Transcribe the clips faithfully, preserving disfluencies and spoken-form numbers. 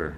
order.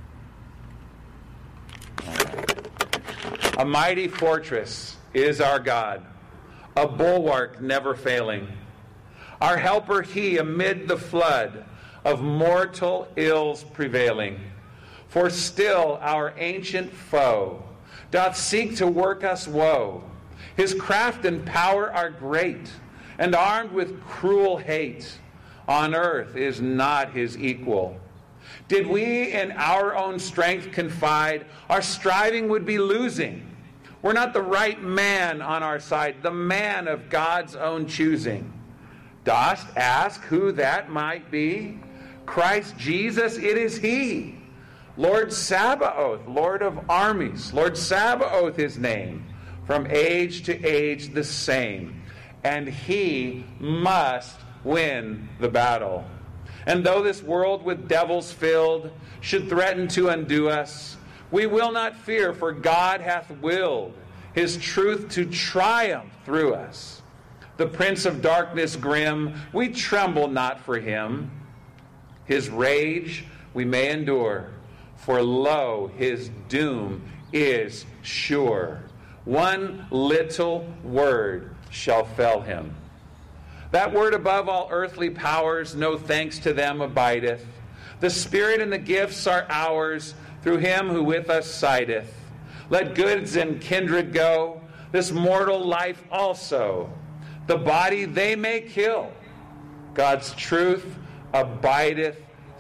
A mighty fortress is our God, a bulwark never failing. Our helper he amid the flood of mortal ills prevailing. For still our ancient foe doth seek to work us woe. His craft and power are great, and armed with cruel hate. On earth is not his equal. Did we in our own strength confide, our striving would be losing. We're not the right man on our side, the man of God's own choosing. Dost ask who that might be? Christ Jesus, it is he. Lord Sabaoth, Lord of armies. Lord Sabaoth his name. From age to age the same. And he must win the battle. And though this world with devils filled should threaten to undo us, we will not fear, for God hath willed his truth to triumph through us. The prince of darkness grim, we tremble not for him. His rage we may endure, for lo, his doom is sure. One little word shall fell him. That word above all earthly powers, no thanks to them abideth. The Spirit and the gifts are ours, through him who with us sideth. Let goods and kindred go, this mortal life also. The body they may kill. God's truth abideth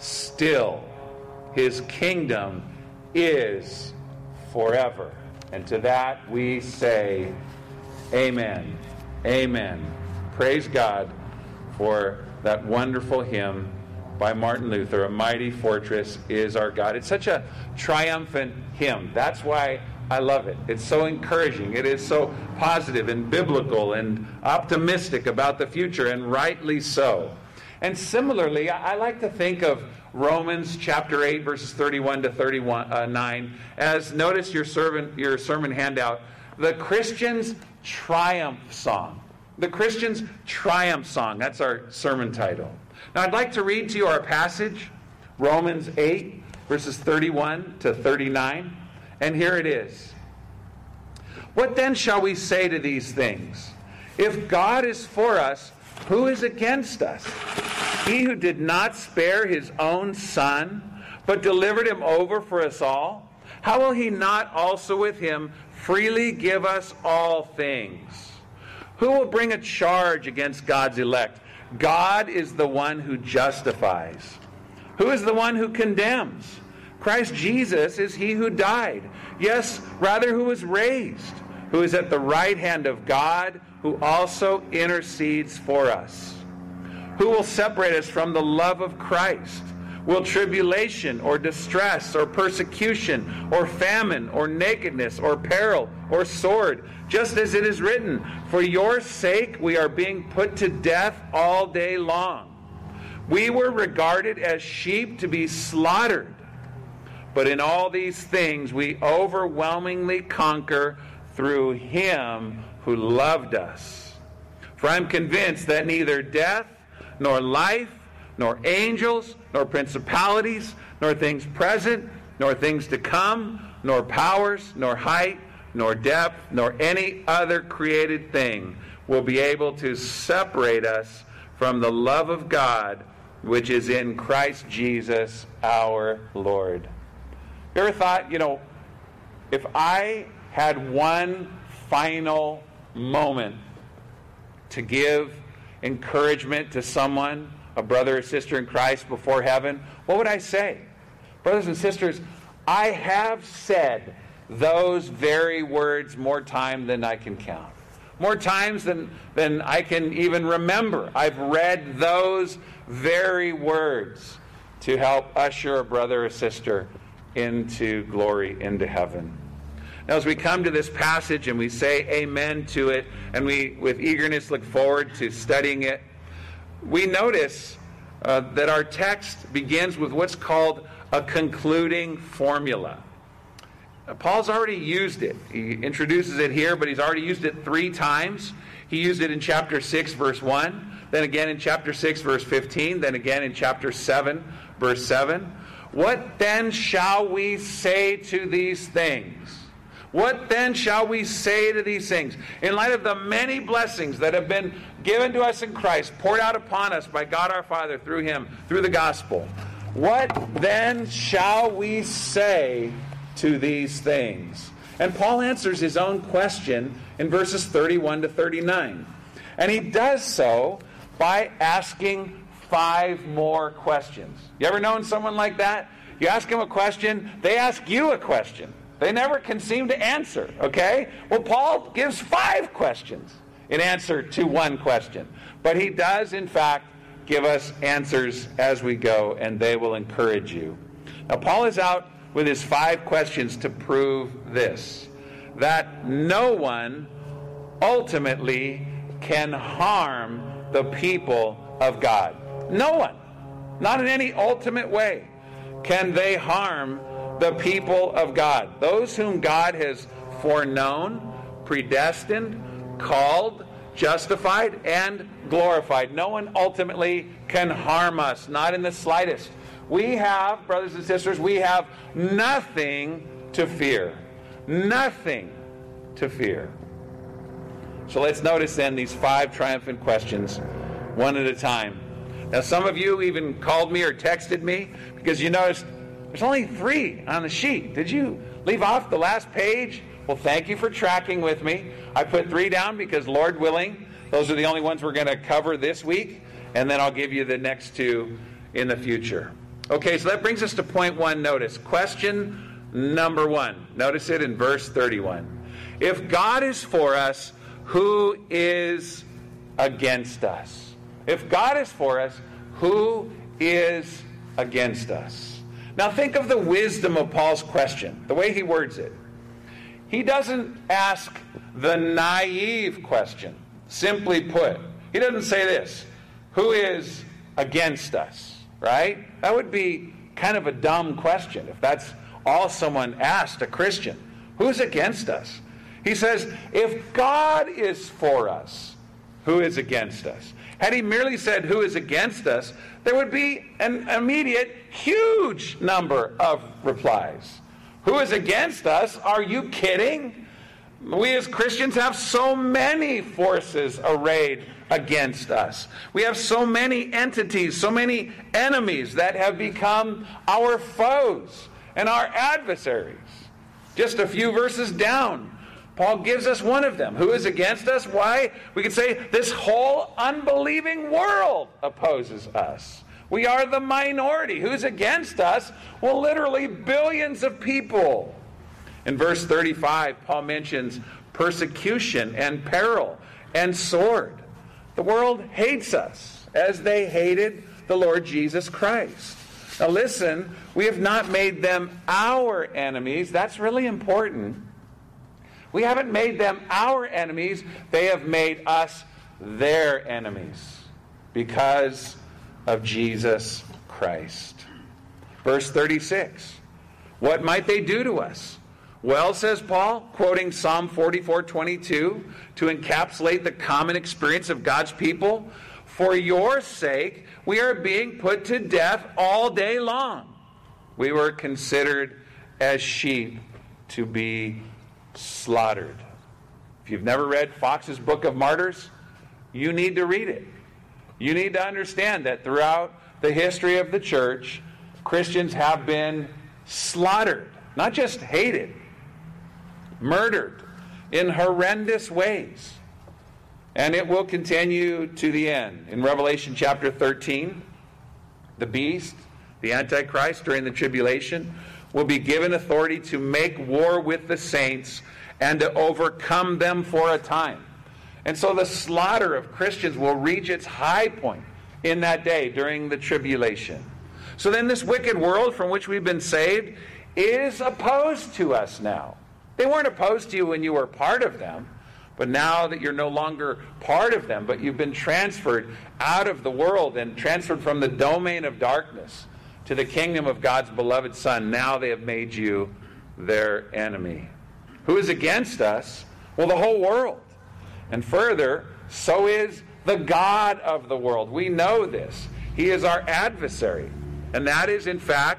still. His kingdom is forever. And to that we say, Amen. Amen. Praise God for that wonderful hymn by Martin Luther, A Mighty Fortress is Our God. It's such a triumphant hymn. That's why I love it. It's so encouraging. It is so positive and biblical and optimistic about the future, and rightly so. And similarly, I like to think of Romans chapter eight, verses thirty-one to thirty-nine, as, notice your sermon, your sermon handout, the Christian's triumph song. The Christian's triumph song. That's our sermon title. Now I'd like to read to you our passage, Romans eight, verses thirty-one to thirty-nine. And here it is. What then shall we say to these things? If God is for us, who is against us? He who did not spare his own Son, but delivered him over for us all, how will he not also with him freely give us all things? Who will bring a charge against God's elect? God is the one who justifies. Who is the one who condemns? Christ Jesus is he who died. Yes, rather who was raised, who is at the right hand of God, who also intercedes for us. Who will separate us from the love of Christ? Will tribulation or distress or persecution or famine or nakedness or peril or sword? Just as it is written, for your sake we are being put to death all day long. We were regarded as sheep to be slaughtered. But in all these things we overwhelmingly conquer through him who loved us. For I am convinced that neither death, nor life, nor angels, nor principalities, nor things present, nor things to come, nor powers, nor height, nor depth, nor any other created thing will be able to separate us from the love of God, which is in Christ Jesus our Lord. You ever thought, you know, if I had one final moment to give encouragement to someone, a brother or sister in Christ before heaven, what would I say? Brothers and sisters, I have said those very words more time than I can count. More times than, than I can even remember. I've read those very words to help usher a brother or sister into glory, into heaven. Now as we come to this passage and we say amen to it, and we with eagerness look forward to studying it, we notice uh, that our text begins with what's called a concluding formula. Uh, Paul's already used it. He introduces it here, but he's already used it three times. He used it in chapter six, verse one, then again in chapter six, verse fifteen, then again in chapter seven, verse seven. What then shall we say to these things? What then shall we say to these things? In light of the many blessings that have been given to us in Christ, poured out upon us by God our Father through Him, through the gospel, what then shall we say to these things? And Paul answers his own question in verses thirty-one to thirty-nine. And he does so by asking five more questions. You ever known someone like that? You ask them a question, they ask you a question. They never can seem to answer, okay? Well, Paul gives five questions in answer to one question. But he does, in fact, give us answers as we go, and they will encourage you. Now, Paul is out with his five questions to prove this, that no one ultimately can harm the people of God. No one, not in any ultimate way, can they harm the people of God. Those whom God has foreknown, predestined, called, justified, and glorified. No one ultimately can harm us, not in the slightest. We have, brothers and sisters, we have nothing to fear. Nothing to fear. So let's notice then these five triumphant questions, one at a time. Now, some of you even called me or texted me because you noticed there's only three on the sheet. Did you leave off the last page? Well, thank you for tracking with me. I put three down because, Lord willing, those are the only ones we're going to cover this week, and then I'll give you the next two in the future. Okay, so that brings us to point one. Notice question number one. Notice it in verse thirty-one. If God is for us, who is against us? If God is for us, who is against us? Now think of the wisdom of Paul's question, the way he words it. He doesn't ask the naive question, simply put. He doesn't say this, who is against us, right? That would be kind of a dumb question if that's all someone asked a Christian. Who's against us? He says, if God is for us, who is against us? Had he merely said, who is against us, there would be an immediate, huge number of replies. Who is against us? Are you kidding? We as Christians have so many forces arrayed against us. We have so many entities, so many enemies that have become our foes and our adversaries. Just a few verses down, Paul gives us one of them. Who is against us? Why? We could say this whole unbelieving world opposes us. We are the minority. Who's against us? Well, literally billions of people. In verse thirty-five, Paul mentions persecution and peril and sword. The world hates us as they hated the Lord Jesus Christ. Now listen, we have not made them our enemies. That's really important. We haven't made them our enemies. They have made us their enemies because of Jesus Christ. Verse thirty-six. What might they do to us? Well, says Paul, quoting Psalm forty-four twenty-two, to encapsulate the common experience of God's people, for your sake we are being put to death all day long. We were considered as sheep to be slaughtered. If you've never read Fox's Book of Martyrs, you need to read it. You need to understand that throughout the history of the church, Christians have been slaughtered, not just hated, murdered in horrendous ways. And it will continue to the end. In Revelation chapter thirteen, the beast, the Antichrist during the tribulation, will be given authority to make war with the saints and to overcome them for a time. And so the slaughter of Christians will reach its high point in that day during the tribulation. So then this wicked world from which we've been saved is opposed to us now. They weren't opposed to you when you were part of them, but now that you're no longer part of them, but you've been transferred out of the world and transferred from the domain of darkness to the kingdom of God's beloved Son, now they have made you their enemy. Who is against us? Well, the whole world. And further, so is the God of the world. We know this. He is our adversary. And that is, in fact,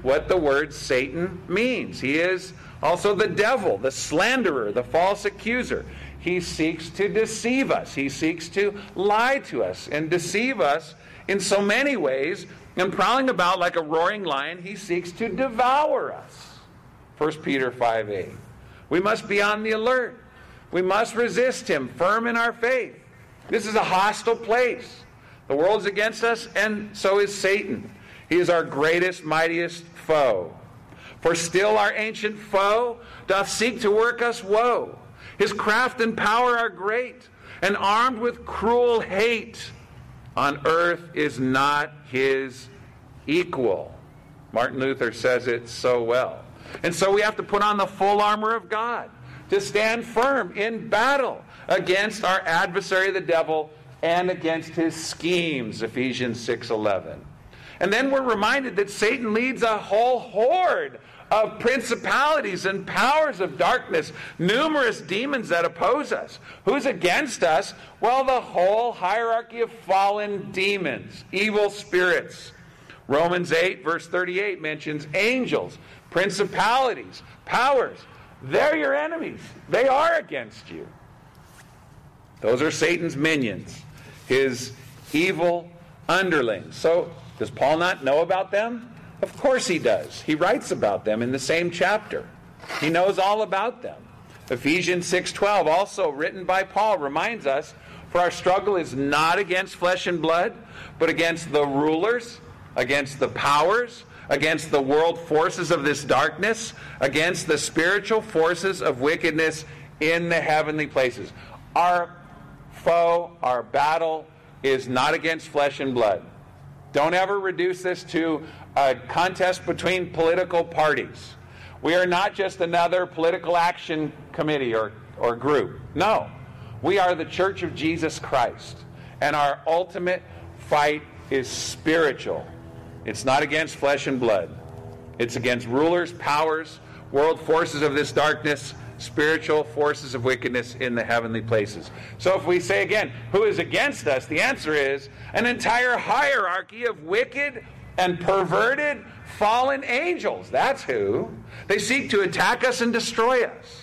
what the word Satan means. He is also the devil, the slanderer, the false accuser. He seeks to deceive us. He seeks to lie to us and deceive us in so many ways. And prowling about like a roaring lion, he seeks to devour us. First Peter five eight. We must be on the alert. We must resist him, firm in our faith. This is a hostile place. The world's against us, and so is Satan. He is our greatest, mightiest foe. For still our ancient foe doth seek to work us woe. His craft and power are great, and armed with cruel hate. On earth is not his equal. Martin Luther says it so well. And so we have to put on the full armor of God to stand firm in battle against our adversary, the devil, and against his schemes, Ephesians six eleven. And then we're reminded that Satan leads a whole horde of principalities and powers of darkness, numerous demons that oppose us. Who's against us? Well, the whole hierarchy of fallen demons, evil spirits. Romans eight, verse thirty-eight mentions angels, principalities, powers. They're your enemies. They are against you. Those are Satan's minions, his evil underlings. So, does Paul not know about them? Of course he does. He writes about them in the same chapter. He knows all about them. Ephesians six twelve, also written by Paul, reminds us, for our struggle is not against flesh and blood, but against the rulers, against the powers, against the world forces of this darkness, against the spiritual forces of wickedness in the heavenly places. Our foe, our battle, is not against flesh and blood. Don't ever reduce this to a contest between political parties. We are not just another political action committee or, or group. No. We are the Church of Jesus Christ. And our ultimate fight is spiritual. It's not against flesh and blood. It's against rulers, powers, world forces of this darkness, spiritual forces of wickedness in the heavenly places. So if we say again, who is against us? The answer is an entire hierarchy of wicked and perverted fallen angels. That's who. They seek to attack us and destroy us.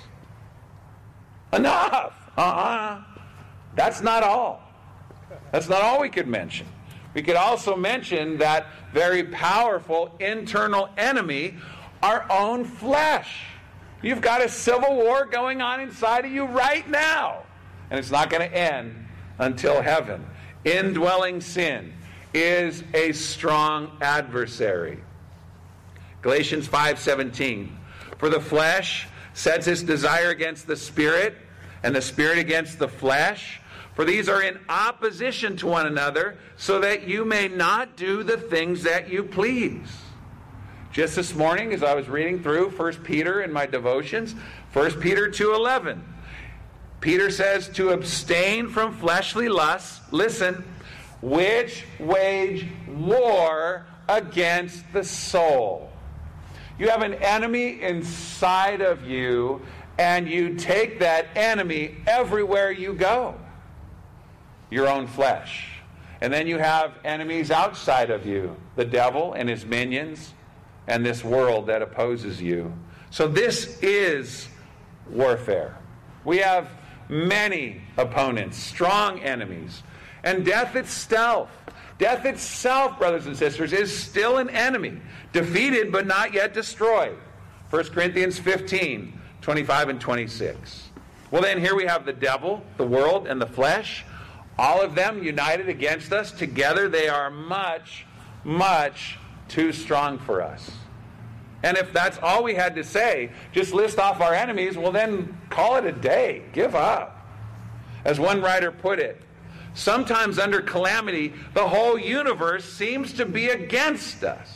Enough! Uh-uh. That's not all. That's not all we could mention. We could also mention that very powerful internal enemy, our own flesh. You've got a civil war going on inside of you right now. And it's not going to end until heaven. Indwelling sin is a strong adversary. Galatians five seventeen. For the flesh sets its desire against the spirit, and the spirit against the flesh. For these are in opposition to one another, so that you may not do the things that you please. Just this morning, as I was reading through First Peter in my devotions, First Peter two eleven, Peter says to abstain from fleshly lusts, listen, which wage war against the soul. You have an enemy inside of you, and you take that enemy everywhere you go. Your own flesh. And then you have enemies outside of you, the devil and his minions, and this world that opposes you. So this is warfare. We have many opponents, strong enemies. And death itself, death itself, brothers and sisters, is still an enemy. Defeated but not yet destroyed. First Corinthians fifteen, twenty-five and twenty-six. Well then, here we have the devil, the world, and the flesh. All of them united against us. Together they are much, much too strong for us. And if that's all we had to say, just list off our enemies, well then call it a day. Give up. As one writer put it, sometimes under calamity, the whole universe seems to be against us.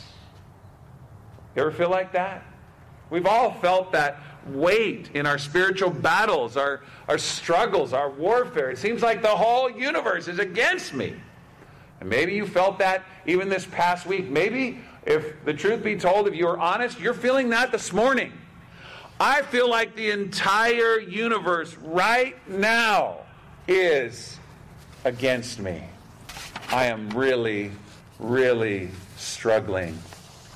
You ever feel like that? We've all felt that weight in our spiritual battles, our, our struggles, our warfare. It seems like the whole universe is against me. And maybe you felt that even this past week. Maybe, if the truth be told, if you are honest, you're feeling that this morning. I feel like the entire universe right now is against me. I am really, really struggling.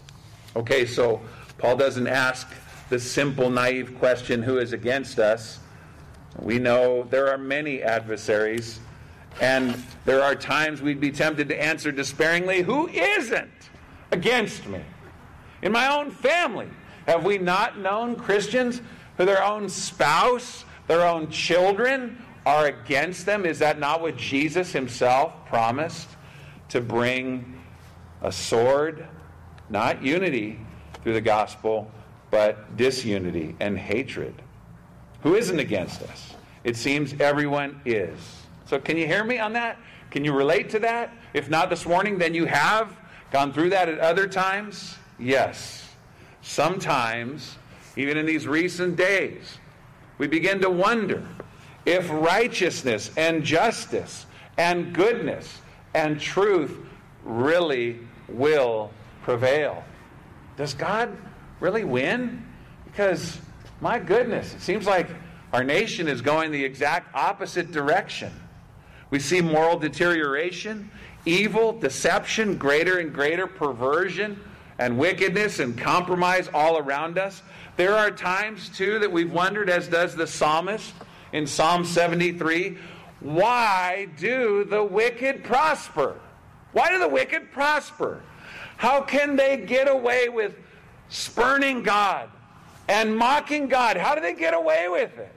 Okay, so Paul doesn't ask the simple, naive question, who is against us? We know there are many adversaries, and there are times we'd be tempted to answer despairingly, who isn't against me? In my own family, have we not known Christians who their own spouse, their own children are against them? Is that not what Jesus himself promised? To bring a sword, not unity through the gospel, but disunity and hatred. Who isn't against us? It seems everyone is. So can you hear me on that? Can you relate to that? If not this morning, then you have gone through that at other times? Yes. Sometimes, even in these recent days, we begin to wonder if righteousness and justice and goodness and truth really will prevail. Does God really win? Because, my goodness, it seems like our nation is going the exact opposite direction. We see moral deterioration, evil, deception, greater and greater perversion, and wickedness and compromise all around us. There are times, too, that we've wondered, as does the psalmist in Psalm seventy-three, why do the wicked prosper? Why do the wicked prosper? How can they get away with spurning God and mocking God? How do they get away with it?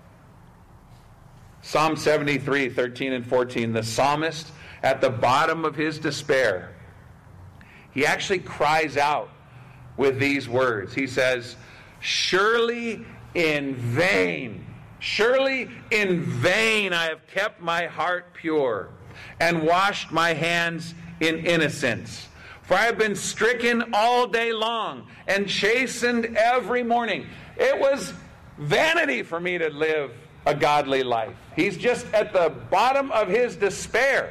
Psalm seventy-three, thirteen and fourteen, the psalmist, at the bottom of his despair, he actually cries out with these words. He says, surely in vain, surely in vain I have kept my heart pure and washed my hands in innocence. For I have been stricken all day long and chastened every morning. It was vanity for me to live a godly life. He's just at the bottom of his despair.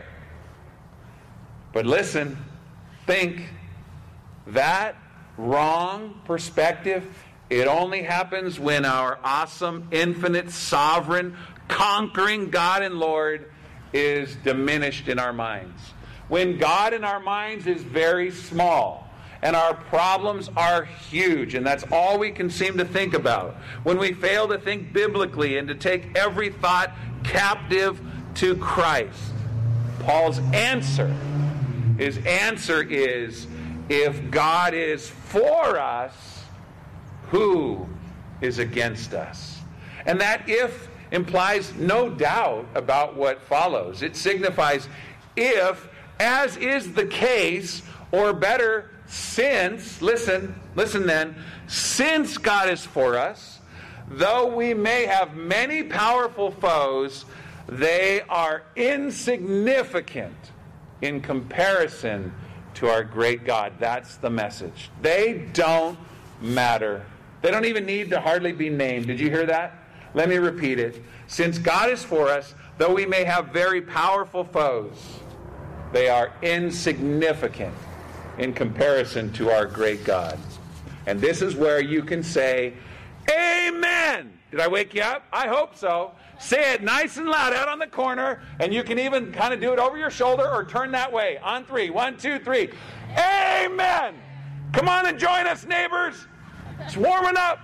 But listen, think, that wrong perspective, it only happens when our awesome, infinite, sovereign, conquering God and Lord is diminished in our minds. When God in our minds is very small and our problems are huge, and that's all we can seem to think about. When we fail to think biblically and to take every thought captive to Christ. Paul's answer, his answer is, if God is for us, who is against us? And that if implies no doubt about what follows. It signifies if, as is the case, or better, since, listen, listen then, since God is for us, though we may have many powerful foes, they are insignificant in comparison to our great God. That's the message. They don't matter. They don't even need to hardly be named. Did you hear that? Let me repeat it. Since God is for us, though we may have very powerful foes, they are insignificant in comparison to our great God. And this is where you can say, Amen! Did I wake you up? I hope so. Say it nice and loud out on the corner, and you can even kind of do it over your shoulder or turn that way. On three. One, two, three. Amen! Come on and join us, neighbors. It's warming up.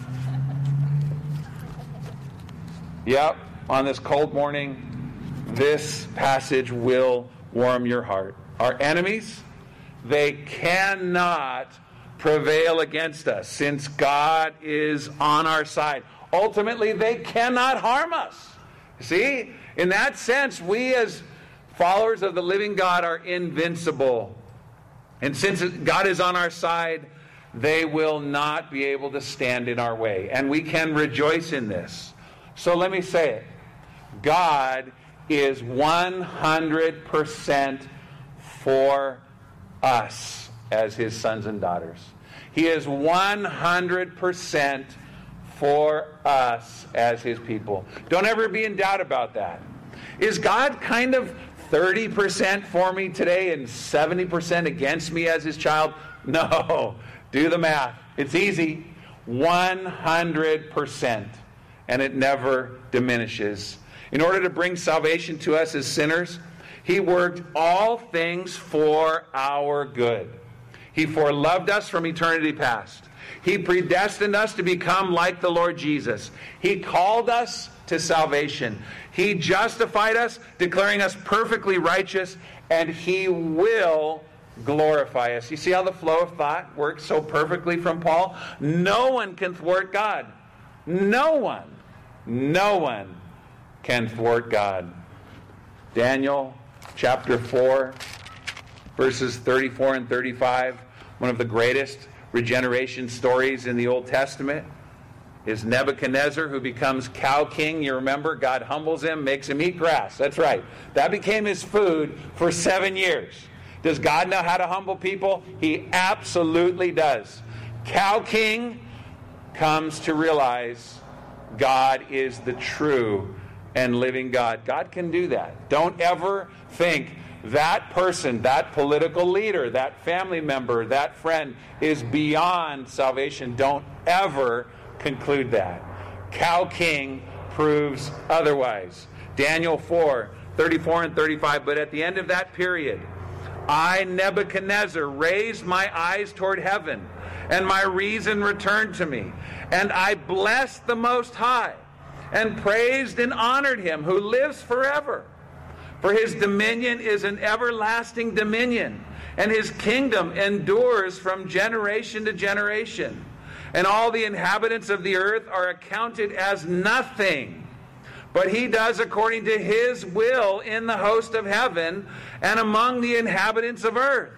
Yep, on this cold morning, this passage will warm your heart. Our enemies, they cannot prevail against us since God is on our side. Ultimately, they cannot harm us. See, in that sense, we as followers of the living God are invincible. And since God is on our side, they will not be able to stand in our way. And we can rejoice in this. So let me say it. God is one hundred percent for us as his sons and daughters. He is one hundred percent for us as his people. Don't ever be in doubt about that. Is God kind of thirty percent for me today and seventy percent against me as his child? No. Do the math. It's easy. one hundred percent. And it never diminishes. In order to bring salvation to us as sinners, he worked all things for our good. He foreloved us from eternity past. He predestined us to become like the Lord Jesus. He called us to salvation. He justified us, declaring us perfectly righteous, and He will glorify us. You see how the flow of thought works so perfectly from Paul? No one can thwart God. No one. No one can thwart God. Daniel chapter four, verses thirty-four and thirty-five, one of the greatest regeneration stories in the Old Testament, is Nebuchadnezzar, who becomes cow king. You remember, God humbles him, makes him eat grass. That's right. That became his food for seven years. Does God know how to humble people? He absolutely does. Cow king comes to realize God is the true and living God. God can do that. Don't ever think that person, that political leader, that family member, that friend is beyond salvation. Don't ever conclude that. Cow king proves otherwise. Daniel four, thirty-four and thirty-five. But at the end of that period, I, Nebuchadnezzar, raised my eyes toward heaven, and my reason returned to me. And I blessed the Most High, and praised and honored Him who lives forever. For His dominion is an everlasting dominion, and His kingdom endures from generation to generation. And all the inhabitants of the earth are accounted as nothing. But He does according to His will in the host of heaven and among the inhabitants of earth.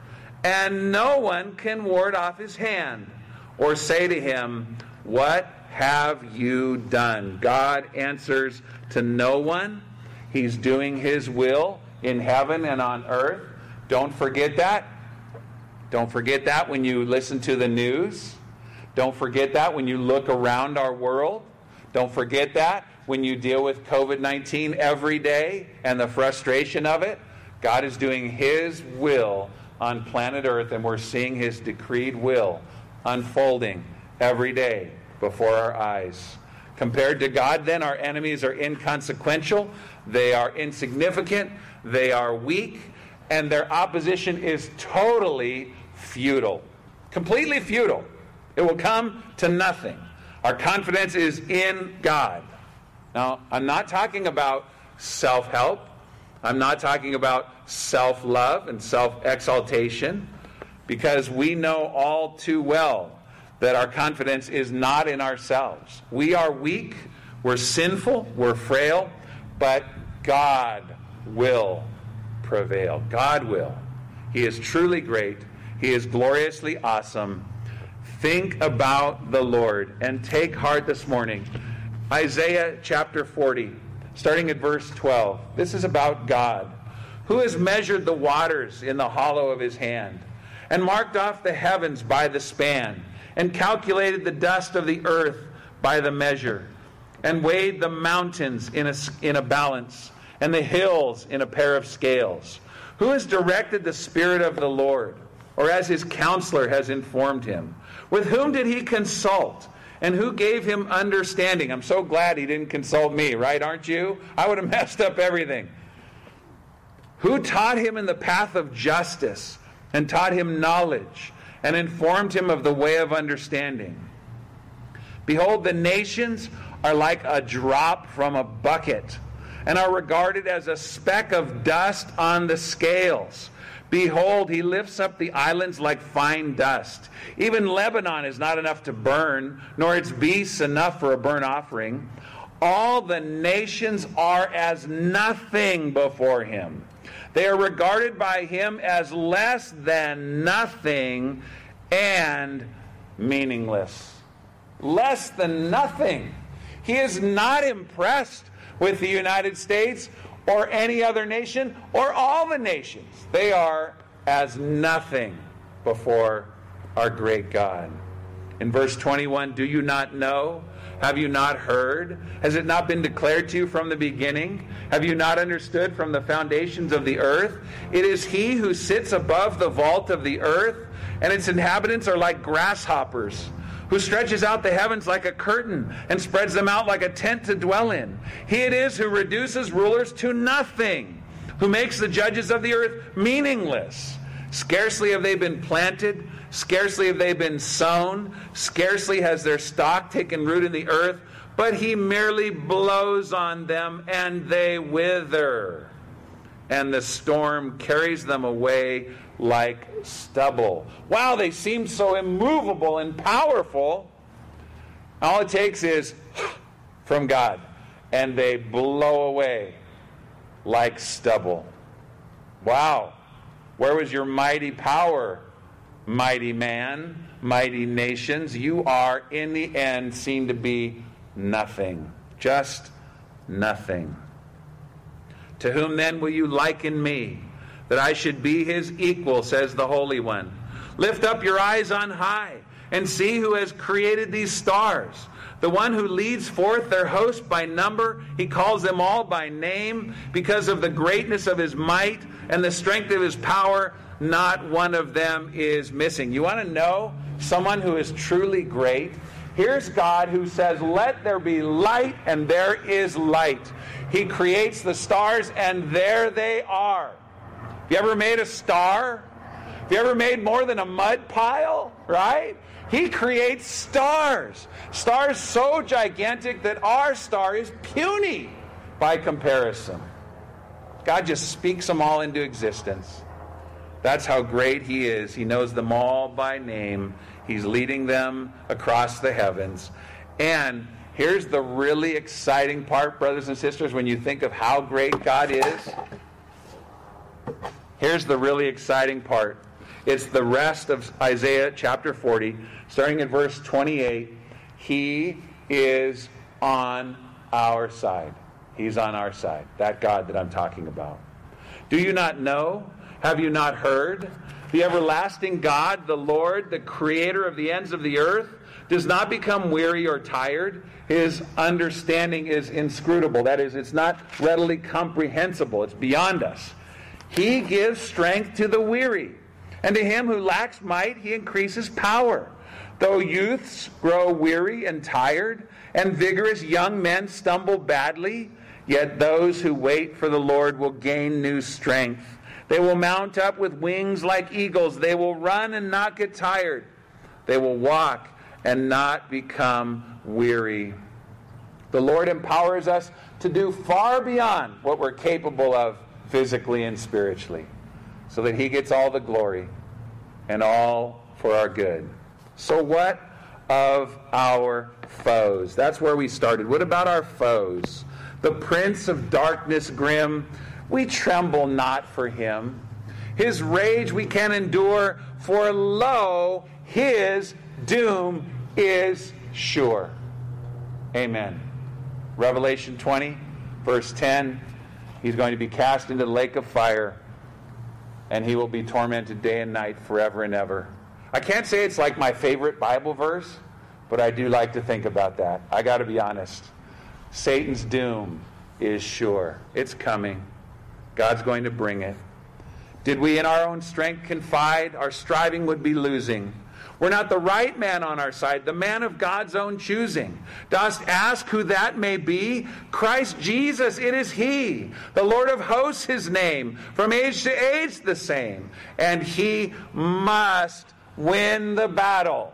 And no one can ward off His hand or say to Him, "What have you done?" God answers to no one. He's doing His will in heaven and on earth. Don't forget that. Don't forget that when you listen to the news. Don't forget that when you look around our world. Don't forget that when you deal with covid nineteen every day and the frustration of it. God is doing His will on planet Earth, and we're seeing His decreed will unfolding every day before our eyes. Compared to God, then, our enemies are inconsequential, they are insignificant, they are weak, and their opposition is totally futile. Completely futile. It will come to nothing. Our confidence is in God. Now, I'm not talking about self-help. I'm not talking about self-love and self-exaltation, because we know all too well that our confidence is not in ourselves. We are weak, we're sinful, we're frail, but God will prevail. God will. He is truly great. He is gloriously awesome. Think about the Lord and take heart this morning. Isaiah chapter forty, starting at verse twelve. This is about God, who has measured the waters in the hollow of His hand, and marked off the heavens by the span, and calculated the dust of the earth by the measure, and weighed the mountains in a, in a balance, and the hills in a pair of scales. Who has directed the Spirit of the Lord, or as His counselor has informed Him? With whom did He consult? And who gave Him understanding? I'm so glad He didn't consult me, right? Aren't you? I would have messed up everything. Who taught Him in the path of justice, and taught Him knowledge, and informed Him of the way of understanding? Behold, the nations are like a drop from a bucket, and are regarded as a speck of dust on the scales. Behold, He lifts up the islands like fine dust. Even Lebanon is not enough to burn, nor its beasts enough for a burnt offering. All the nations are as nothing before Him. They are regarded by Him as less than nothing and meaningless. Less than nothing. He is not impressed with the United States or any other nation or all the nations. They are as nothing before our great God. In verse twenty-one, do you not know? Have you not heard? Has it not been declared to you from the beginning? Have you not understood from the foundations of the earth? It is He who sits above the vault of the earth, and its inhabitants are like grasshoppers, who stretches out the heavens like a curtain and spreads them out like a tent to dwell in. He it is who reduces rulers to nothing, who makes the judges of the earth meaningless. Scarcely have they been planted, scarcely have they been sown, scarcely has their stalk taken root in the earth, but he merely blows on them and they wither. And the storm carries them away like stubble. Wow, they seem so immovable and powerful. All it takes is from God, and they blow away like stubble. Wow. Where was your mighty power, mighty man, mighty nations? You are, in the end, seen to be nothing. Just nothing. To whom then will you liken me, that I should be his equal, says the Holy One? Lift up your eyes on high, and see who has created these stars. The one who leads forth their host by number, he calls them all by name. Because of the greatness of his might and the strength of his power, not one of them is missing. You want to know someone who is truly great? Here's God who says, let there be light, and there is light. He creates the stars, and there they are. Have you ever made a star? Have you ever made more than a mud pile? Right? He creates stars. Stars so gigantic that our star is puny by comparison. God just speaks them all into existence. That's how great he is. He knows them all by name. He's leading them across the heavens. And here's the really exciting part, brothers and sisters, when you think of how great God is. Here's the really exciting part. It's the rest of Isaiah chapter forty, starting at verse twenty-eight. He is on our side. He's on our side. That God that I'm talking about. Do you not know? Have you not heard? The everlasting God, the Lord, the creator of the ends of the earth, does not become weary or tired. His understanding is inscrutable. That is, it's not readily comprehensible. It's beyond us. He gives strength to the weary, and to him who lacks might, he increases power. Though youths grow weary and tired, and vigorous young men stumble badly, yet those who wait for the Lord will gain new strength. They will mount up with wings like eagles. They will run and not get tired. They will walk and not become weary. The Lord empowers us to do far beyond what we're capable of physically and spiritually, so that he gets all the glory and all for our good. So what of our foes? That's where we started. What about our foes? The prince of darkness grim, we tremble not for him. His rage we can endure, for lo, his doom is sure. Amen. Revelation twenty, verse ten, he's going to be cast into the lake of fire, and he will be tormented day and night forever and ever. I can't say it's like my favorite Bible verse, but I do like to think about that. I got to be honest. Satan's doom is sure. It's coming. God's going to bring it. Did we in our own strength confide, our striving would be losing. We're not the right man on our side, the man of God's own choosing. Dost ask who that may be? Christ Jesus, it is he. The Lord of hosts his name, from age to age the same. And he must win the battle.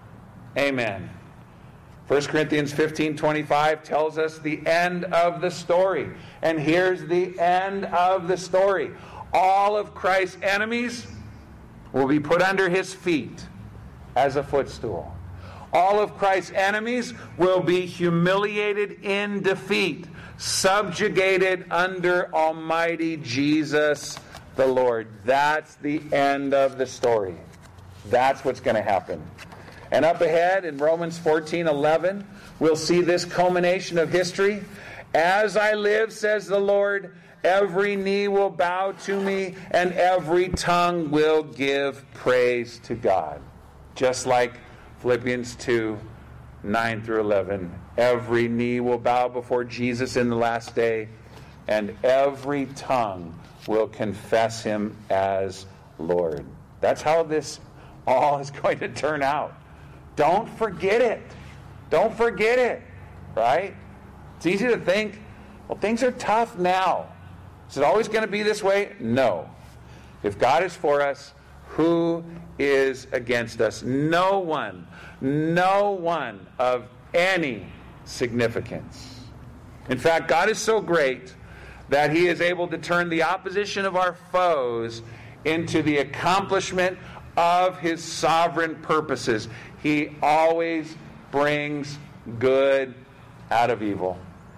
Amen. First Corinthians fifteen twenty-five tells us the end of the story. And here's the end of the story. All of Christ's enemies will be put under his feet as a footstool. All of Christ's enemies will be humiliated in defeat, subjugated under Almighty Jesus the Lord. That's the end of the story. That's what's going to happen. And up ahead in Romans fourteen eleven, we'll see this culmination of history. As I live, says the Lord, every knee will bow to me, and every tongue will give praise to God. Just like Philippians two, nine through eleven. Every knee will bow before Jesus in the last day, and every tongue will confess him as Lord. That's how this all is going to turn out. Don't forget it. Don't forget it. Right? It's easy to think, well, things are tough now. Is it always going to be this way? No. If God is for us, Who is against us? No one. No one of any significance. In fact, God is so great that he is able to turn the opposition of our foes into the accomplishment of his sovereign purposes. He always brings good out of evil.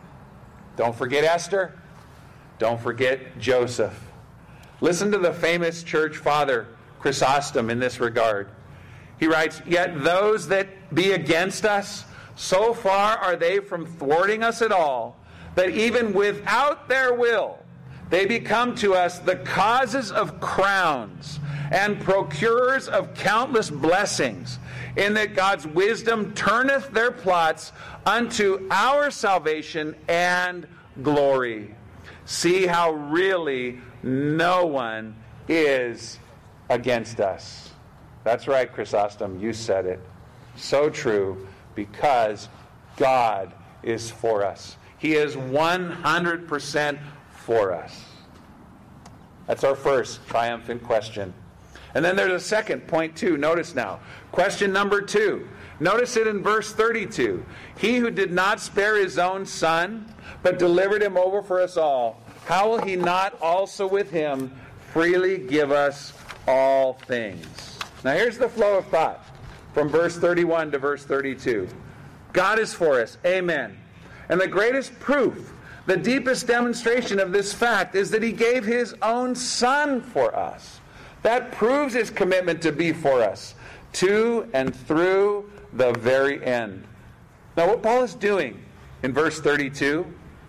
Don't forget Esther. Don't forget Joseph. Listen to the famous church father, Chrysostom, in this regard. He writes, "Yet those that be against us, so far are they from thwarting us at all, that even without their will, they become to us the causes of crowns and procurers of countless blessings, in that God's wisdom turneth their plots unto our salvation and glory. See how really no one is against us." That's right, Chrysostom, you said it. So true, because God is for us. He is one hundred percent for us. That's our first triumphant question. And then there's a second, point two. Notice now. Question number two. Notice it in verse thirty-two. "He who did not spare his own son, but delivered him over for us all, how will he not also with him freely give us all things?" Now here's the flow of thought from verse thirty-one to verse thirty-two. God is for us. Amen. And the greatest proof, the deepest demonstration of this fact is that he gave his own son for us. That proves his commitment to be for us, to and through the very end. Now what Paul is doing in verse thirty-two,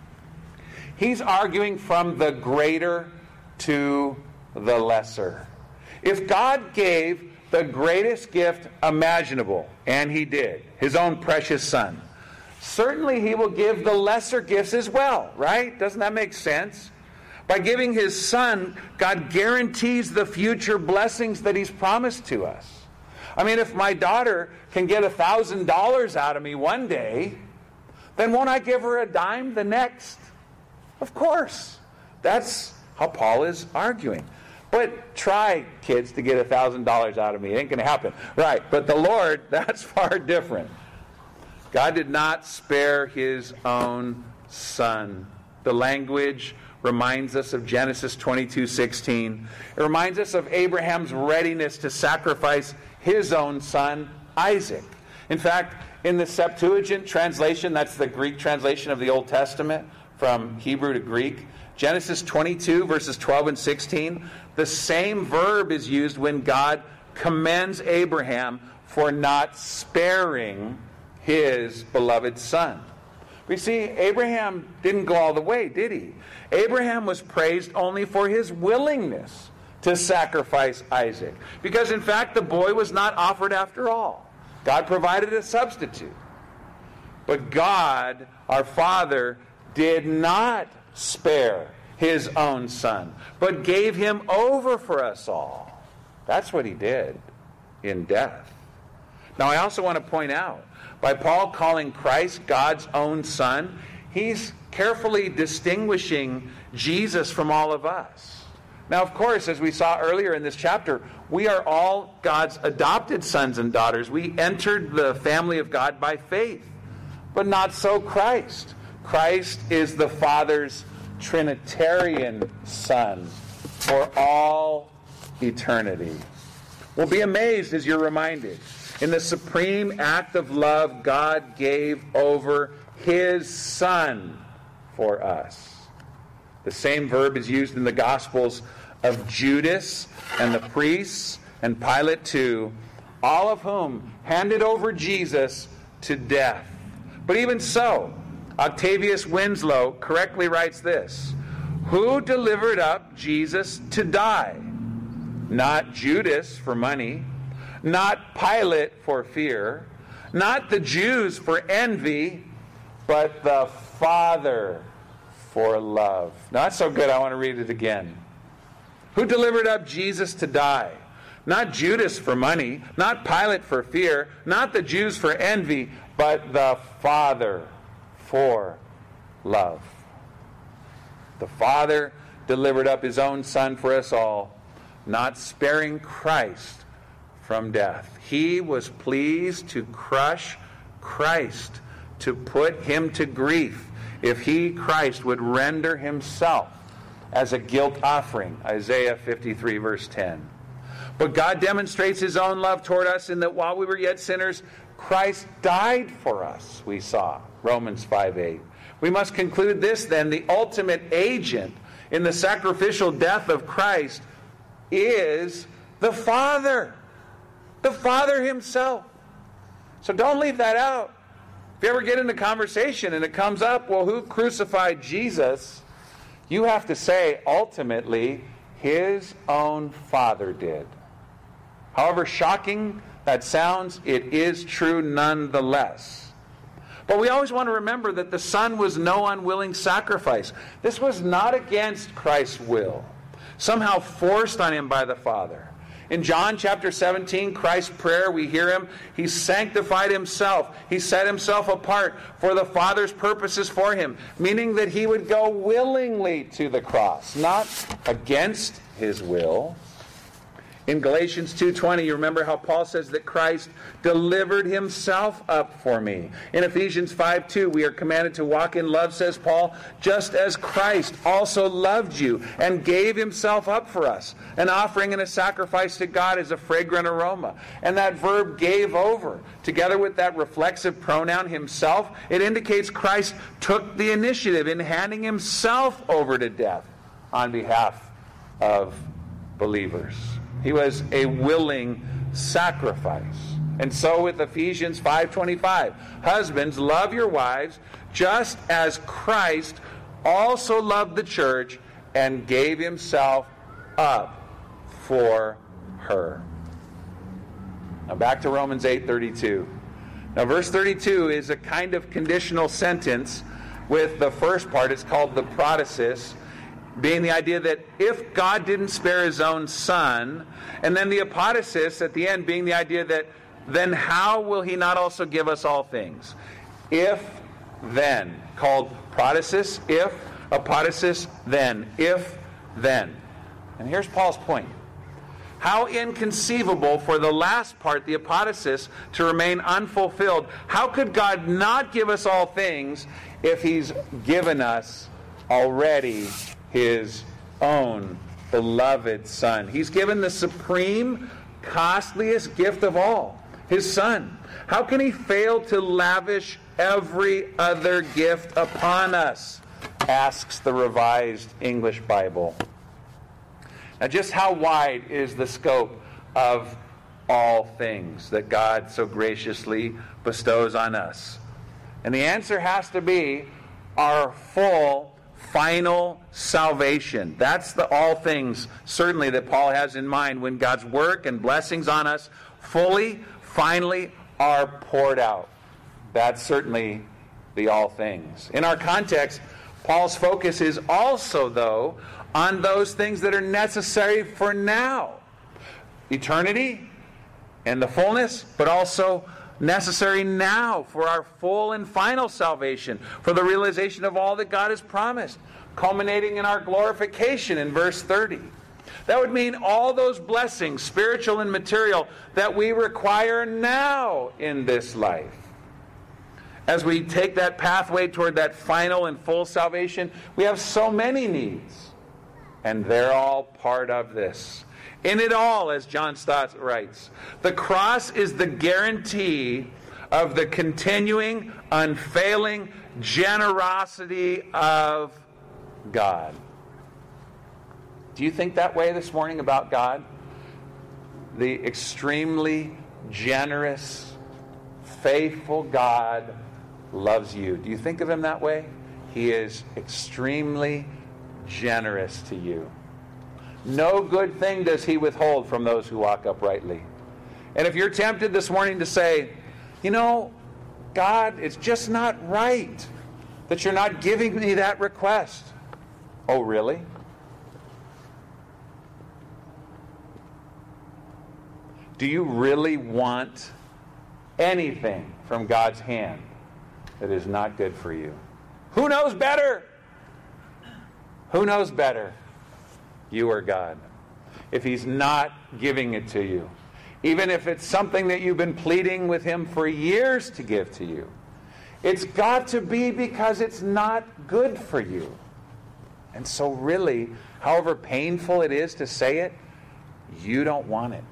he's arguing from the greater to the lesser. If God gave the greatest gift imaginable, and he did, his own precious son, certainly he will give the lesser gifts as well, right? Doesn't that make sense? By giving his son, God guarantees the future blessings that he's promised to us. I mean, if my daughter can get a thousand dollars out of me one day, then won't I give her a dime the next? Of course. That's how Paul is arguing. But try, kids, to get a thousand dollars out of me. It ain't going to happen. Right. But the Lord, that's far different. God did not spare his own son. The language reminds us of Genesis twenty-two sixteen. It reminds us of Abraham's readiness to sacrifice his own son, Isaac. In fact, in the Septuagint translation, that's the Greek translation of the Old Testament from Hebrew to Greek, Genesis twenty-two, verses twelve and sixteen, the same verb is used when God commends Abraham for not sparing his beloved son. We see, Abraham didn't go all the way, did he? Abraham was praised only for his willingness to sacrifice Isaac. Because, in fact, the boy was not offered after all. God provided a substitute. But God, our Father, did not spare his own son, but gave him over for us all. That's what he did in death. Now, I also want to point out, by Paul calling Christ God's own son, he's carefully distinguishing Jesus from all of us. Now, of course, as we saw earlier in this chapter, we are all God's adopted sons and daughters. We entered the family of God by faith. But not so Christ. Christ is the Father's Trinitarian Son for all eternity. We'll be amazed as you're reminded. In the supreme act of love, God gave over his Son for us. The same verb is used in the Gospels of Judas and the priests and Pilate too, all of whom handed over Jesus to death. But even so, Octavius Winslow correctly writes this: "Who delivered up Jesus to die? Not Judas for money, not Pilate for fear, not the Jews for envy, but the Father for love." Now that's so good, I want to read it again. Who delivered up Jesus to die? Not Judas for money, not Pilate for fear, not the Jews for envy, but the Father for love. The Father delivered up his own Son for us all. not sparing Christ from death. He was pleased to crush Christ, to put him to grief, if he, Christ, would render himself as a guilt offering. Isaiah fifty-three, verse ten. But God demonstrates his own love toward us in that while we were yet sinners, Christ died for us, we saw. Romans five eight. We must conclude this then: the ultimate agent in the sacrificial death of Christ is the Father. The Father himself. So don't leave that out. If you ever get in a conversation and it comes up, well, who crucified Jesus? You have to say, ultimately, his own Father did. However shocking that sounds, it is true nonetheless. But we always want to remember that the Son was no unwilling sacrifice. This was not against Christ's will, somehow forced on him by the Father. In John chapter seventeen, Christ's prayer, we hear him, he sanctified himself. He set himself apart for the Father's purposes for him, meaning that he would go willingly to the cross, not against his will. In Galatians two twenty, you remember how Paul says that Christ delivered himself up for me. In Ephesians five two, we are commanded to walk in love, says Paul, just as Christ also loved you and gave himself up for us, an offering and a sacrifice to God as a fragrant aroma. And that verb gave over, together with that reflexive pronoun himself, it indicates Christ took the initiative in handing himself over to death on behalf of believers. He was a willing sacrifice. And so with Ephesians five twenty-five, husbands, love your wives just as Christ also loved the church and gave himself up for her. Now back to Romans eight thirty-two. Now verse thirty-two is a kind of conditional sentence with the first part. It's called the protasis, being the idea that if God didn't spare his own Son, and then the apodosis at the end being the idea that then how will he not also give us all things? If, then. Called protasis, if, apodosis, then. If, then. And here's Paul's point. How inconceivable for the last part, the apodosis, to remain unfulfilled. How could God not give us all things if he's given us already his own beloved Son? He's given the supreme, costliest gift of all, his Son. How can he fail to lavish every other gift upon us? Asks the Revised English Bible. Now, just how wide is the scope of all things that God so graciously bestows on us? And the answer has to be our full, final salvation. That's the all things, certainly, that Paul has in mind when God's work and blessings on us fully, finally, are poured out. That's certainly the all things. In our context, Paul's focus is also, though, on those things that are necessary for now. Eternity and the fullness, but also necessary now for our full and final salvation, for the realization of all that God has promised, culminating in our glorification in verse thirty. That would mean all those blessings, spiritual and material, that we require now in this life. As we take that pathway toward that final and full salvation, we have so many needs. And they're all part of this. In it all, as John Stott writes, the cross is the guarantee of the continuing, unfailing generosity of God. Do you think that way this morning about God? The extremely generous, faithful God loves you. Do you think of him that way? He is extremely generous to you. No good thing does he withhold from those who walk uprightly. And if you're tempted this morning to say, you know, God, it's just not right that you're not giving me that request. Oh, really? Do you really want anything from God's hand that is not good for you? Who knows better? Who knows better? You or God? if he's not giving it to you. Even if it's something that you've been pleading with him for years to give to you. It's got to be because it's not good for you. And so really, however painful it is to say it, you don't want it.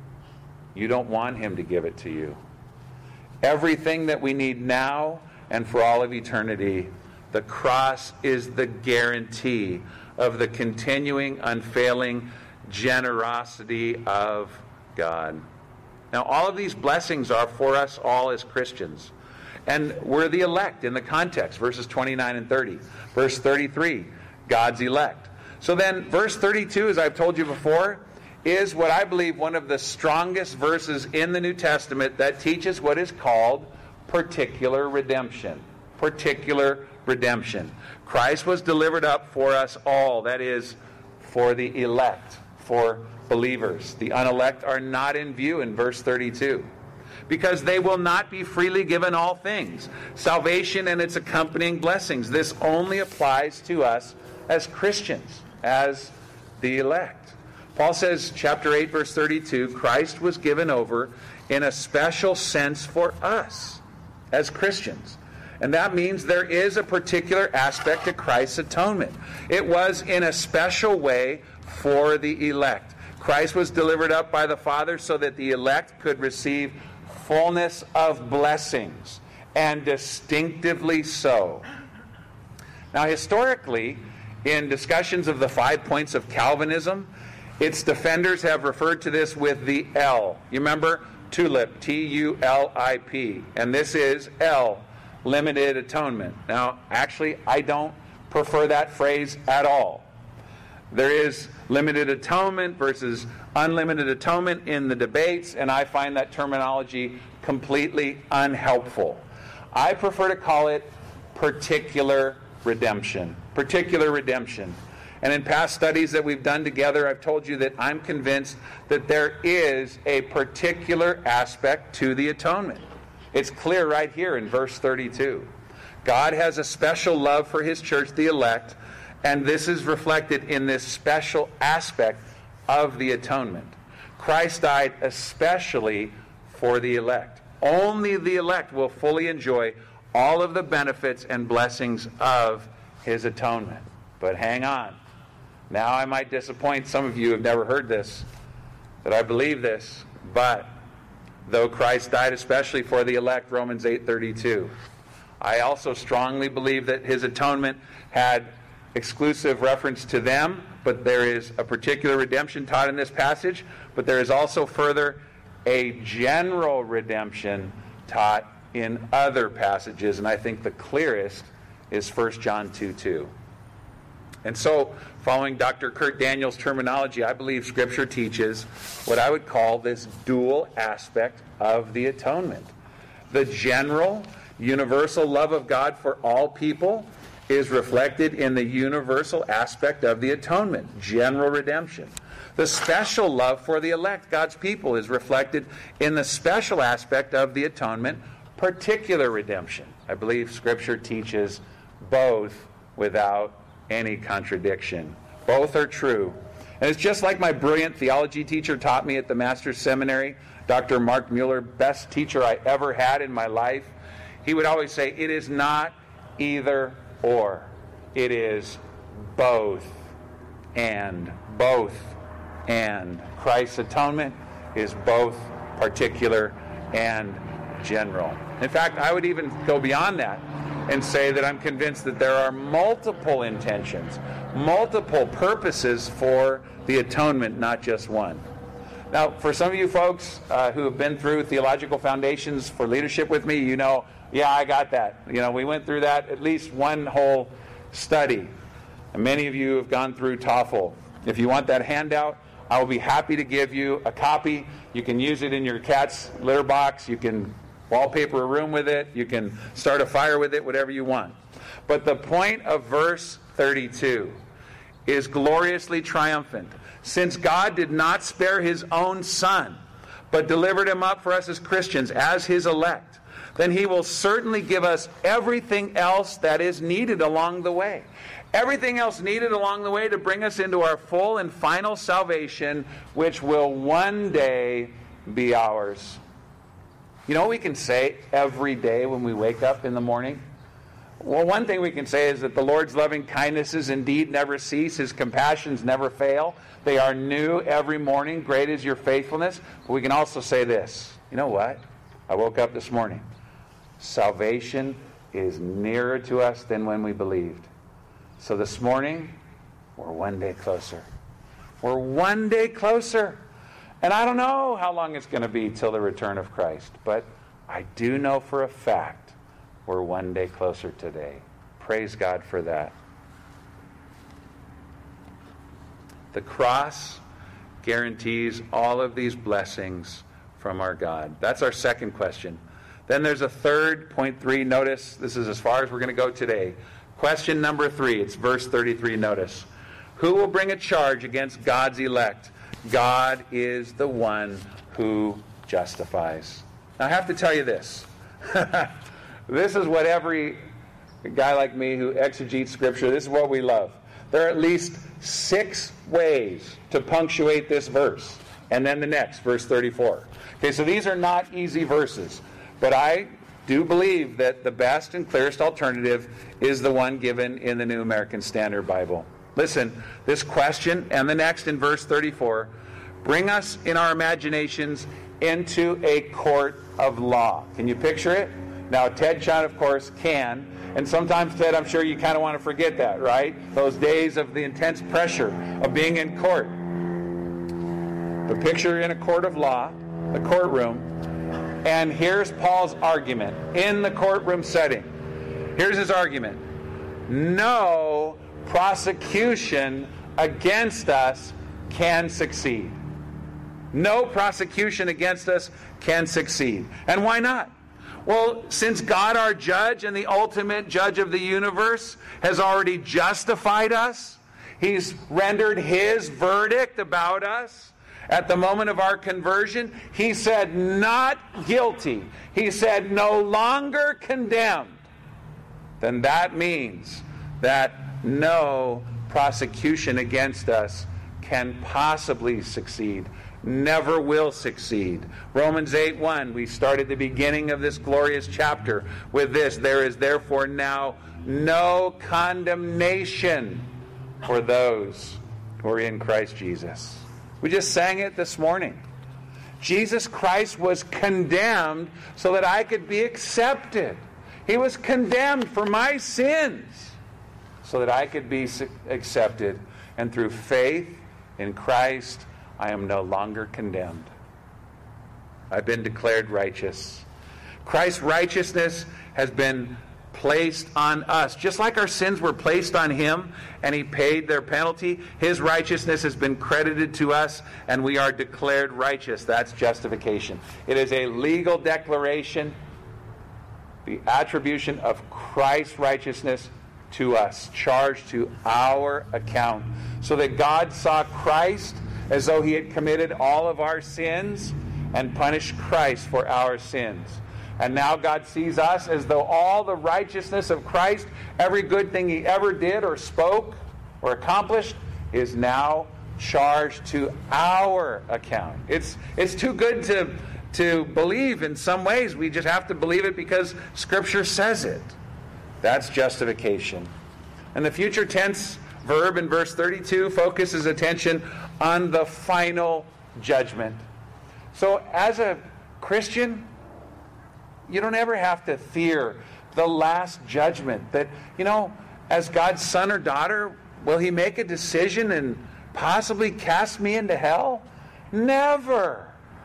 You don't want him to give it to you. Everything that we need now and for all of eternity, the cross is the guarantee of the continuing, unfailing generosity of God. Now, all of these blessings are for us all as Christians. And we're the elect in the context, verses twenty-nine and thirty. Verse thirty-three, God's elect. So then, verse thirty-two, as I've told you before, is what I believe one of the strongest verses in the New Testament that teaches what is called particular redemption. Particular redemption. Christ was delivered up for us all, that is, for the elect, for believers. The unelect are not in view in verse thirty-two. Because they will not be freely given all things. Salvation and its accompanying blessings. This only applies to us as Christians, as the elect. Paul says, chapter eight, verse thirty-two, Christ was given over in a special sense for us as Christians. And that means there is a particular aspect to Christ's atonement. It was in a special way for the elect. Christ was delivered up by the Father so that the elect could receive fullness of blessings, and distinctively so. Now, historically, in discussions of the five points of Calvinism, its defenders have referred to this with the L. You remember? TULIP, T U L I P. And this is L, limited atonement. Now, actually, I don't prefer that phrase at all. There is limited atonement versus unlimited atonement in the debates, and I find that terminology completely unhelpful. I prefer to call it particular redemption. Particular redemption. And in past studies that we've done together, I've told you that I'm convinced that there is a particular aspect to the atonement. It's clear right here in verse thirty-two. God has a special love for his church, the elect, and this is reflected in this special aspect of the atonement. Christ died especially for the elect. Only the elect will fully enjoy all of the benefits and blessings of his atonement. But hang on. Now I might disappoint some of you who have never heard this, that I believe this, but though Christ died especially for the elect, Romans eight thirty-two, I also strongly believe that his atonement had exclusive reference to them, but there is a particular redemption taught in this passage, but there is also further a general redemption taught in other passages, and I think the clearest is First John two two. And so, following Doctor Kurt Daniels' terminology, I believe Scripture teaches what I would call this dual aspect of the atonement. The general, universal love of God for all people is reflected in the universal aspect of the atonement, general redemption. The special love for the elect, God's people, is reflected in the special aspect of the atonement, particular redemption. I believe Scripture teaches both without any contradiction. Both are true. And it's just like my brilliant theology teacher taught me at the Master's Seminary, Doctor Mark Mueller, best teacher I ever had in my life. He would always say, it is not either or. It is both and. Both and. Christ's atonement is both particular and general. In fact, I would even go beyond that and say that I'm convinced that there are multiple intentions, multiple purposes for the atonement, not just one. Now, for some of you folks uh, who have been through Theological Foundations for Leadership with me, you know, yeah, I got that. You know, we went through that at least one whole study. And many of you have gone through TOEFL. If you want that handout, I will be happy to give you a copy. You can use it in your cat's litter box. You can wallpaper a room with it. You can start a fire with it, whatever you want. But the point of verse thirty-two is gloriously triumphant. Since God did not spare his own Son, but delivered him up for us as Christians, as his elect, then He will certainly give us everything else that is needed along the way. Everything else needed along the way to bring us into our full and final salvation, which will one day be ours. You know what we can say every day when we wake up in the morning? Well, one thing we can say is that the Lord's loving kindnesses indeed never cease. His compassions never fail. They are new every morning. Great is your faithfulness. But we can also say this. You know what? I woke up this morning. Salvation is nearer to us than when we believed. So this morning, we're one day closer. We're one day closer. And I don't know how long it's going to be till the return of Christ. But I do know for a fact we're one day closer today. Praise God for that. The cross guarantees all of these blessings from our God. That's our second question. Then there's a third, point three. Notice, this is as far as we're going to go today. Question number three, it's verse thirty-three, notice. Who will bring a charge against God's elect? God is the one who justifies. Now I have to tell you this. This is what every guy like me who exegetes Scripture, this is what we love. There are at least six ways to punctuate this verse. And then the next, verse thirty-four. Okay, so these are not easy verses. But I do believe that the best and clearest alternative is the one given in the New American Standard Bible. Listen, this question and the next in verse thirty-four bring us in our imaginations into a court of law. Can you picture it? Now, Ted Chun, of course, can. And sometimes, Ted, I'm sure you kind of want to forget that, right? Those days of the intense pressure of being in court. But picture in a court of law, a courtroom, and here's Paul's argument in the courtroom setting. Here's his argument. No prosecution against us can succeed. No prosecution against us can succeed. And why not? Well, since God, our judge and the ultimate judge of the universe, has already justified us, He's rendered His verdict about us at the moment of our conversion. He said, not guilty. He said, no longer condemned. Then that means that no prosecution against us can possibly succeed. Never will succeed. Romans eight one, we started the beginning of this glorious chapter with this. There is therefore now no condemnation for those who are in Christ Jesus. We just sang it this morning. Jesus Christ was condemned so that I could be accepted. He was condemned for my sins so that I could be accepted. And through faith in Christ, I am no longer condemned. I've been declared righteous. Christ's righteousness has been placed on us. Just like our sins were placed on Him and He paid their penalty, His righteousness has been credited to us and we are declared righteous. That's justification. It is a legal declaration, the attribution of Christ's righteousness to us, charged to our account. So that God saw Christ as though He had committed all of our sins and punished Christ for our sins. And now God sees us as though all the righteousness of Christ, every good thing He ever did or spoke or accomplished, is now charged to our account. It's, it's too good to, to believe in some ways. We just have to believe it because Scripture says it. That's justification. And the future tense verb in verse thirty-two focuses attention on the final judgment. So as a Christian, you don't ever have to fear the last judgment. That, you know, as God's son or daughter, will He make a decision and possibly cast me into hell? Never.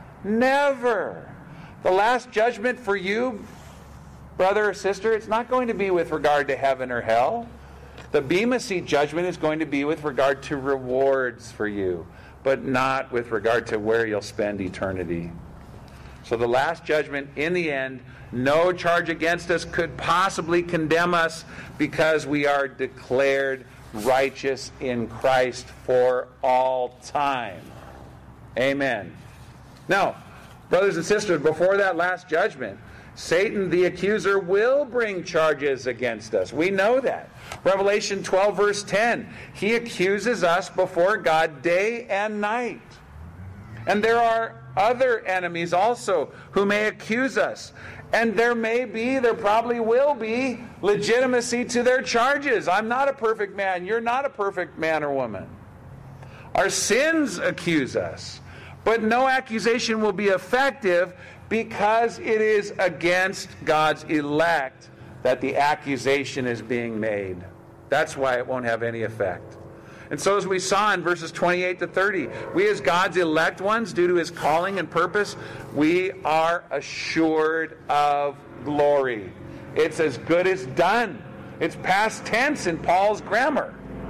Never. The last judgment for you, brother or sister, it's not going to be with regard to heaven or hell. The Bema Seat judgment is going to be with regard to rewards for you, but not with regard to where you'll spend eternity. So the last judgment, in the end, no charge against us could possibly condemn us because we are declared righteous in Christ for all time. Amen. Now, brothers and sisters, before that last judgment, Satan, the accuser, will bring charges against us. We know that. Revelation twelve, verse ten, he accuses us before God day and night. And there are other enemies also who may accuse us. And there may be, there probably will be, legitimacy to their charges. I'm not a perfect man. You're not a perfect man or woman. Our sins accuse us. But no accusation will be effective because it is against God's elect that the accusation is being made. That's why it won't have any effect. And so as we saw in verses twenty-eight to thirty, we as God's elect ones, due to his calling and purpose, we are assured of glory. It's as good as done. It's past tense in Paul's grammar.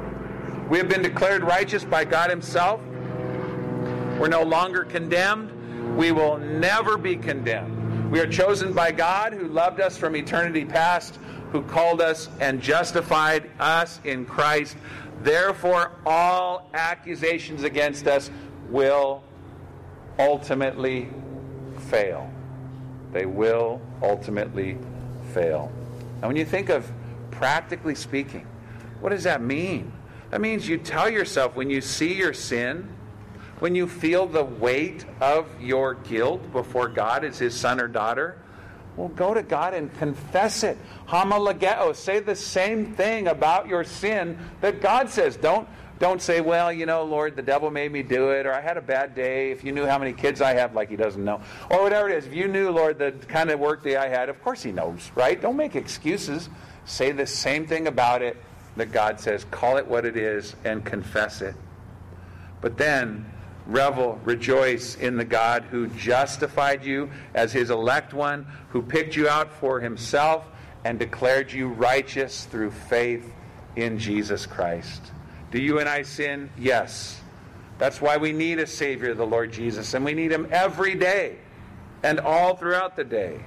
We have been declared righteous by God himself. We're no longer condemned. We will never be condemned. We are chosen by God, who loved us from eternity past, who called us and justified us in Christ. Therefore, all accusations against us will ultimately fail. They will ultimately fail. Now, when you think of practically speaking, what does that mean? That means you tell yourself when you see your sin, when you feel the weight of your guilt before God as his son or daughter, well, go to God and confess it. Homologeo. Say the same thing about your sin that God says. Don't, don't say, well, you know, Lord, the devil made me do it, or I had a bad day. If you knew how many kids I have, like he doesn't know. Or whatever it is. If you knew, Lord, the kind of work day I had, of course he knows, right? Don't make excuses. Say the same thing about it that God says. Call it what it is and confess it. But then revel, rejoice in the God who justified you as his elect one, who picked you out for himself and declared you righteous through faith in Jesus Christ. Do you and I sin? Yes. That's why we need a Savior, the Lord Jesus, and we need him every day and all throughout the day.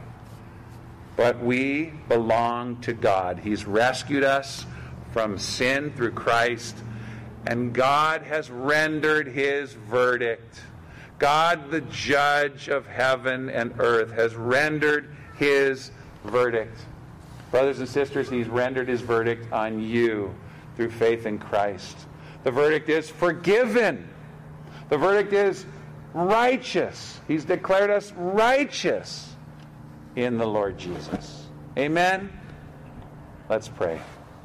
But we belong to God. He's rescued us from sin through Christ, and God has rendered his verdict. God, the judge of heaven and earth, has rendered his verdict. Brothers and sisters, he's rendered his verdict on you through faith in Christ. The verdict is forgiven. The verdict is righteous. He's declared us righteous in the Lord Jesus. Amen? Let's pray.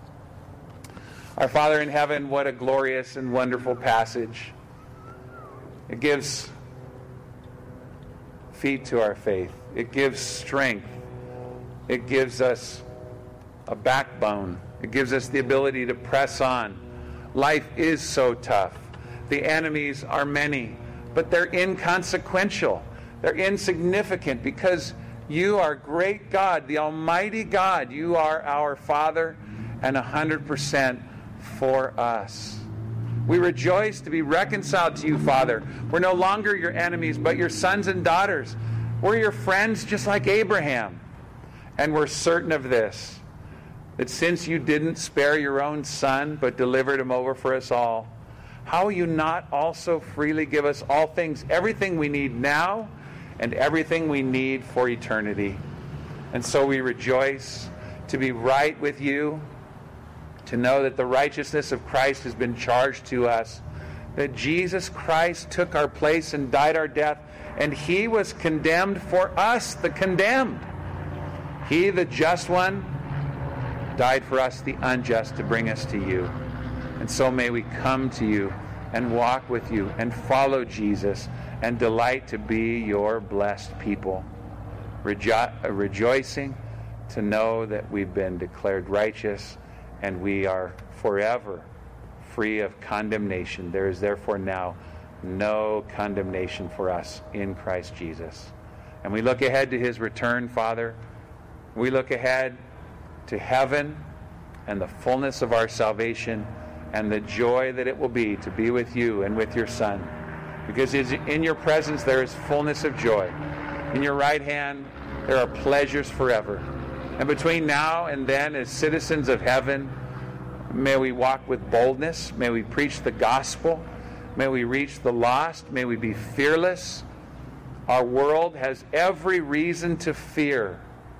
Our Father in heaven, what a glorious and wonderful passage. It gives feet to our faith. It gives strength. It gives us a backbone. It gives us the ability to press on. Life is so tough. The enemies are many, but they're inconsequential. They're insignificant because you are great God, the Almighty God. You are our Father, and one hundred percent for us. We rejoice to be reconciled to you, Father. We're no longer your enemies, but your sons and daughters. We're your friends just like Abraham. And we're certain of this, that since you didn't spare your own son, but delivered him over for us all, how will you not also freely give us all things, everything we need now, and everything we need for eternity? And so we rejoice to be right with you, to know that the righteousness of Christ has been charged to us, that Jesus Christ took our place and died our death, and he was condemned for us, the condemned. He, the just one, died for us, the unjust, to bring us to you. And so may we come to you and walk with you and follow Jesus and delight to be your blessed people, Rejo- rejoicing to know that we've been declared righteous and we are forever free of condemnation. There is therefore now no condemnation for us in Christ Jesus. And we look ahead to his return, Father. We look ahead to heaven and the fullness of our salvation and the joy that it will be to be with you and with your Son. Because in your presence there is fullness of joy. In your right hand there are pleasures forever. And between now and then, as citizens of heaven, may we walk with boldness. May we preach the gospel. May we reach the lost. May we be fearless. Our world has every reason to fear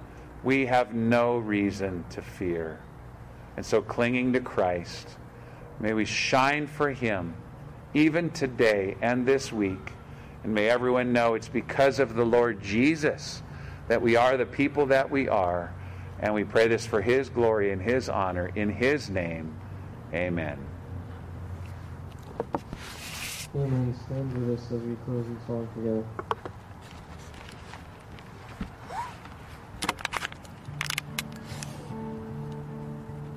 we have no reason to fear. And so clinging to Christ, may we shine for Him even today and this week. And may everyone know it's because of the Lord Jesus that we are the people that we are. And we pray this for His glory and His honor. In His name, amen. Amen. Stand with us as we close in song together.